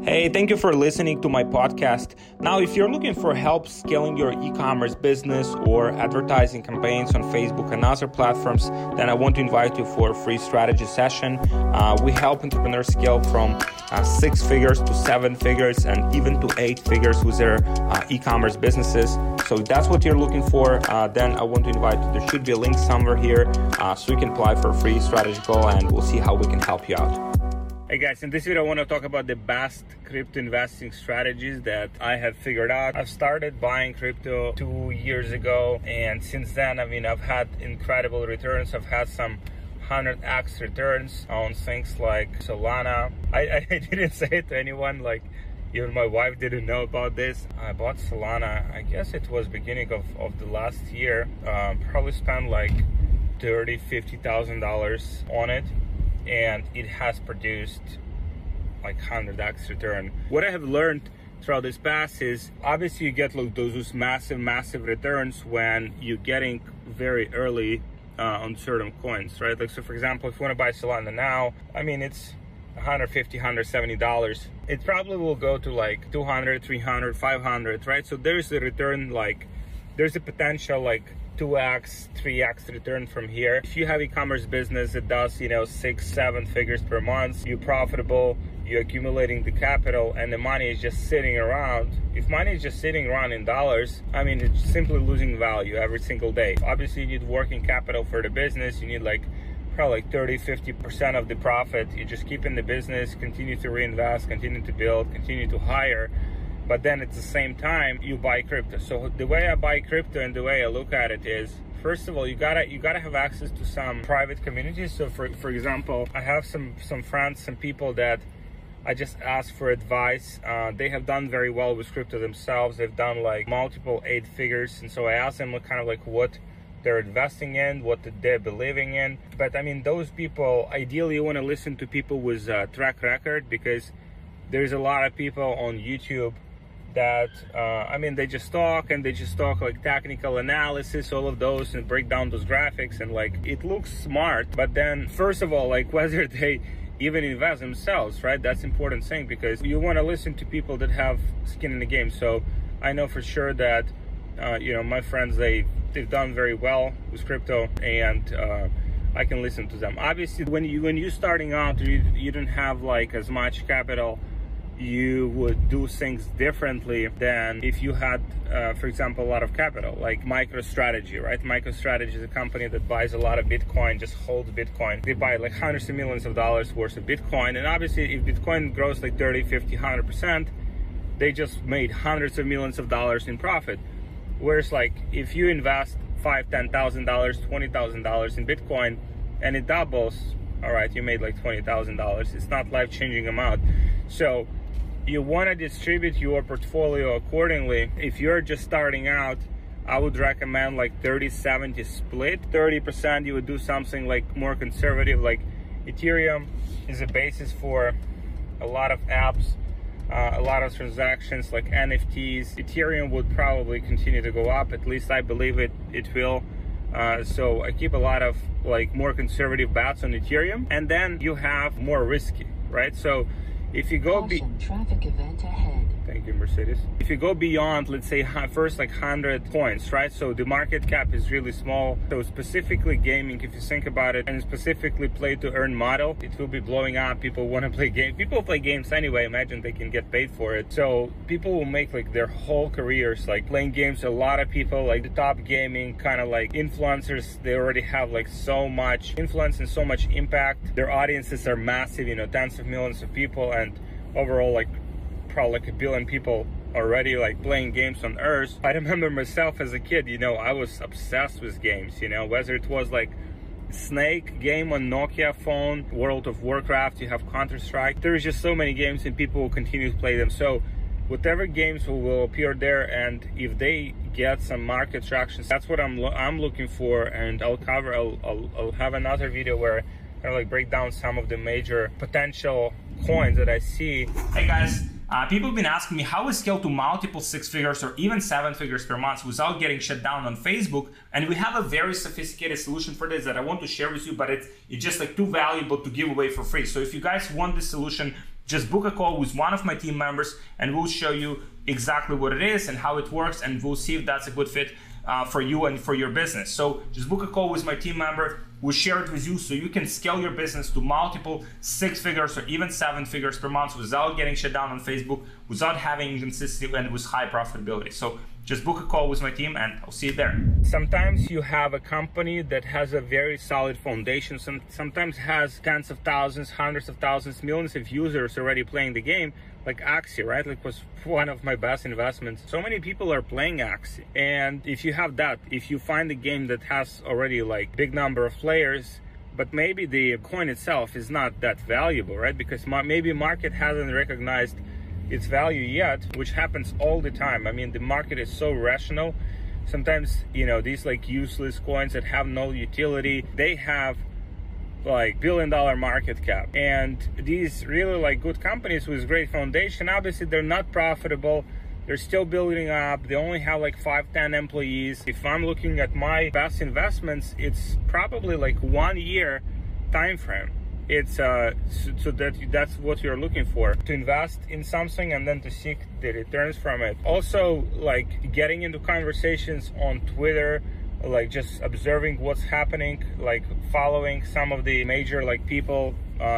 Hey, thank you for listening to my podcast. Now, if you're looking for help scaling your e-commerce business or advertising campaigns on Facebook and other platforms, then I want to invite you for a free strategy session. We help entrepreneurs scale from 6 figures to 7 figures and even to 8 figures with their e-commerce businesses. So if that's what you're looking for, then I want to invite you. There should be a link somewhere here so you can apply for a free strategy call and we'll see how we can help you out. Hey guys, in this video I want to talk about the best crypto investing strategies that I have figured out. I've started buying crypto 2 years ago, and since then, I've had incredible returns. I've had some 100x returns on things like Solana. I didn't say it to anyone, like even my wife didn't know about this. I bought Solana, I guess it was beginning of the last year. Probably spent like $30,000-$50,000 on it, and it has produced like 100x return. What I have learned throughout this path is obviously you get like those massive returns when you're getting very early on certain coins, right? Like, so for example, if you want to buy Solana now, it's $150, $170. It probably will go to like 200, 300, 500, right? So there's a return, like there's a potential like 2x, 3x return from here. If you have e-commerce business that does, 6, 7 figures per month, you're profitable, you're accumulating the capital, and the money is just sitting around. If money is just sitting around in dollars, it's simply losing value every single day. Obviously, you need working capital for the business. You need probably 30-50% of the profit. You just keep in the business, continue to reinvest, continue to build, continue to hire. But then at the same time, you buy crypto. So the way I buy crypto and the way I look at it is, first of all, you gotta have access to some private communities. So for example, I have some friends, some people that I just ask for advice. They have done very well with crypto themselves. They've done like multiple 8 figures. And so I ask them what they're investing in, what they're believing in. But those people, ideally you want to listen to people with a track record, because there's a lot of people on YouTube that they just talk like technical analysis, all of those, and break down those graphics, and like it looks smart, but then first of all, like whether they even invest themselves, right? That's an important thing, because you want to listen to people that have skin in the game. So I know for sure that my friends, they've done very well with crypto, and I can listen to them. Obviously, when you're starting out, you don't have like as much capital. You would do things differently than if you had, for example, a lot of capital, like MicroStrategy, right? MicroStrategy is a company that buys a lot of Bitcoin, just holds Bitcoin. They buy like hundreds of millions of dollars worth of Bitcoin. And obviously, if Bitcoin grows like 30, 50, 100%, they just made hundreds of millions of dollars in profit. Whereas like if you invest $5,000, $10,000, $20,000 in Bitcoin and it doubles, all right, you made like $20,000. It's not life-changing amount. So you want to distribute your portfolio accordingly. If you're just starting out, I would recommend like 30-70 split. 30% you would do something like more conservative, like Ethereum is a basis for a lot of apps, a lot of transactions like NFTs. Ethereum would probably continue to go up, at least I believe it will. So I keep a lot of like more conservative bets on Ethereum, and then you have more risky, right? So if you go traffic event ahead. Thank you, Mercedes. If you go beyond, let's say first like 100 points, right? So the market cap is really small. So specifically gaming, if you think about it, and specifically play to earn model, it will be blowing up. People want to play games. People play games anyway. Imagine they can get paid for it. So people will make like their whole careers like playing games. A lot of people, like the top gaming kind of like influencers, they already have like so much influence and so much impact. Their audiences are massive, tens of millions of people, and overall like probably like 1 billion people already like playing games on Earth. I remember myself as a kid, I was obsessed with games, whether it was like Snake game on Nokia phone, World of Warcraft, you have Counter-Strike. There's just so many games and people will continue to play them. So whatever games will appear there, and if they get some market traction, that's what I'm looking for. And I'll have another video where I like break down some of the major potential coins that I see. Hey guys, people have been asking me how we scale to multiple 6 figures or even 7 figures per month without getting shut down on Facebook. And we have a very sophisticated solution for this that I want to share with you, but it's just like too valuable to give away for free. So if you guys want this solution, just book a call with one of my team members and we'll show you exactly what it is and how it works, and we'll see if that's a good fit for you and for your business. So just book a call with my team member. We'll share it with you so you can scale your business to multiple 6 figures or even 7 figures per month without getting shut down on Facebook, without having inconsistency, and with high profitability. So just book a call with my team and I'll see you there. Sometimes you have a company that has a very solid foundation, sometimes has tens of thousands, hundreds of thousands, millions of users already playing the game, like Axie, right? Like was one of my best investments. So many people are playing Axie. And if you have that, if you find a game that has already like big number of players, but maybe the coin itself is not that valuable, right? Because maybe market hasn't recognized its value yet, which happens all the time. I mean, the market is so rational. Sometimes, you know, these like useless coins that have no utility, they have like $1 billion market cap. And these really like good companies with great foundation, obviously they're not profitable. They're still building up. They only have like 5-10 employees. If I'm looking at my best investments, it's probably like 1 year time frame. It's so that's what you're looking for, to invest in something and then to seek the returns from it. Also, like getting into conversations on Twitter, like just observing what's happening, like following some of the major like people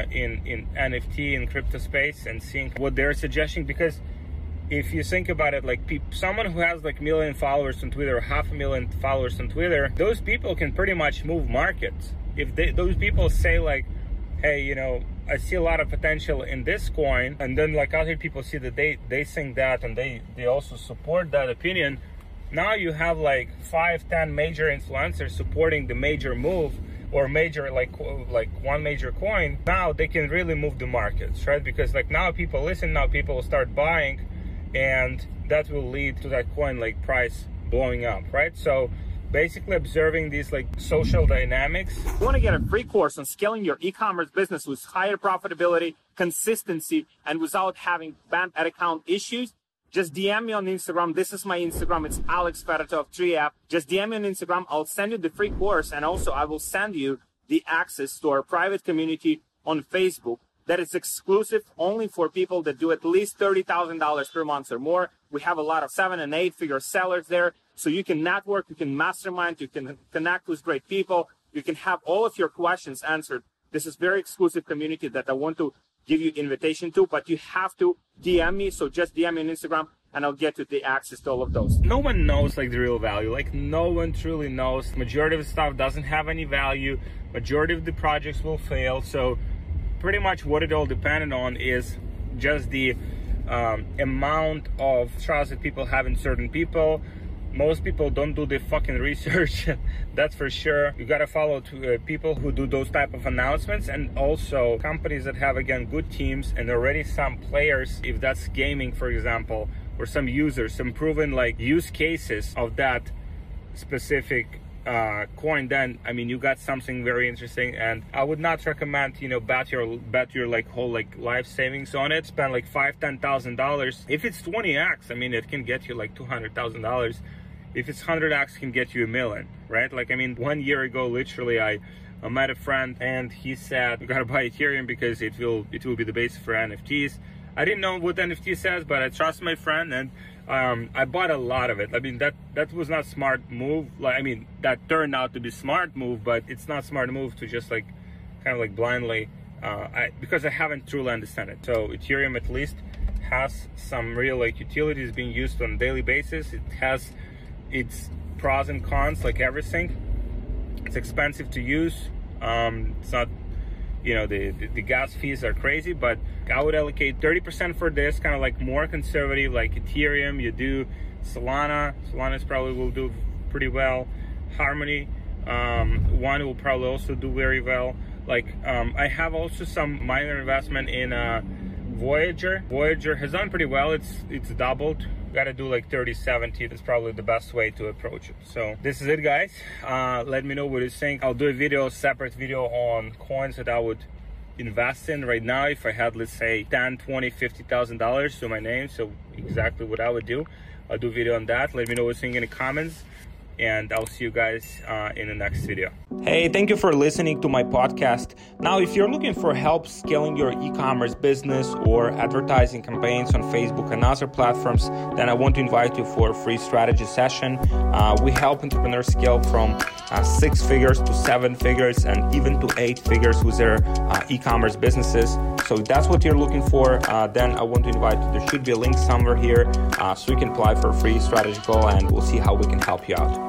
in NFT and crypto space and seeing what they're suggesting. Because if you think about it, like someone who has like 1 million followers on Twitter, 500,000 followers on Twitter, those people can pretty much move markets. If those people say like, hey, you know, I see a lot of potential in this coin, and then like other people see that they think that and they also support that opinion, now you have like 5-10 major influencers supporting the major move or major like one major coin. Now they can really move the markets, right? Because like now people listen, now people will start buying, and that will lead to that coin like price blowing up, right? So basically observing these like social dynamics. You want to get a free course on scaling your e-commerce business with higher profitability, consistency, and without having banned ad account issues? Just DM me on Instagram. This is my Instagram. It's Alex Fedotov 3app. Just DM me on Instagram. I'll send you the free course, and also I will send you the access to our private community on Facebook that is exclusive only for people that do at least $30,000 per month or more. We have a lot of 7- and 8-figure sellers there. So you can network, you can mastermind, you can connect with great people, you can have all of your questions answered. This is very exclusive community that I want to give you invitation to, but you have to DM me. So just DM me on Instagram and I'll get you the access to all of those. No one knows like the real value. Like no one truly knows. Majority of the stuff doesn't have any value. Majority of the projects will fail. So pretty much what it all depended on is just the amount of trust that people have in certain people. Most people don't do the fucking research, that's for sure. You gotta follow people who do those type of announcements, and also companies that have, again, good teams and already some players, if that's gaming, for example, or some users, some proven like use cases of that specific coin, then I mean you got something very interesting. And I would not recommend, you know, bet your like whole like life savings on it. Spend like $5,000-$10,000. If it's 20x, I mean it can get you like $200,000. If it's 100x, can get you $1 million, right? Like I mean 1 year ago, literally I met a friend and he said you gotta buy Ethereum because it will be the base for NFTs. I didn't know what NFT says, but I trust my friend, and I bought a lot of it. I mean, that was not smart move. Like, I mean, that turned out to be smart move, but it's not smart move to just like kind of like blindly, because I haven't truly understand it. So Ethereum at least has some real like utilities being used on a daily basis. It has its pros and cons, like everything. It's expensive to use. It's not, you know, the gas fees are crazy, but I would allocate 30% for this, kind of like more conservative, like Ethereum. You do Solana. Solana's probably will do pretty well. Harmony, one will probably also do very well. Like I have also some minor investment in Voyager. Voyager has done pretty well. It's doubled. Gotta do like 30-70. That's probably the best way to approach it. So this is it, guys. Let me know what you think. I'll do a separate video on coins that I would invest in right now if I had, let's say, $10,000, $20,000, $50,000 to my name. So exactly what I would do. I'll do a video on that. Let me know what you think in the comments. and I'll see you guys in the next video. Hey, thank you for listening to my podcast. Now, if you're looking for help scaling your e-commerce business or advertising campaigns on Facebook and other platforms, then I want to invite you for a free strategy session. We help entrepreneurs scale from 6 figures to 7 figures and even to 8 figures with their e-commerce businesses. So if that's what you're looking for, then I want to invite you. There should be a link somewhere here so you can apply for a free strategy call, and we'll see how we can help you out.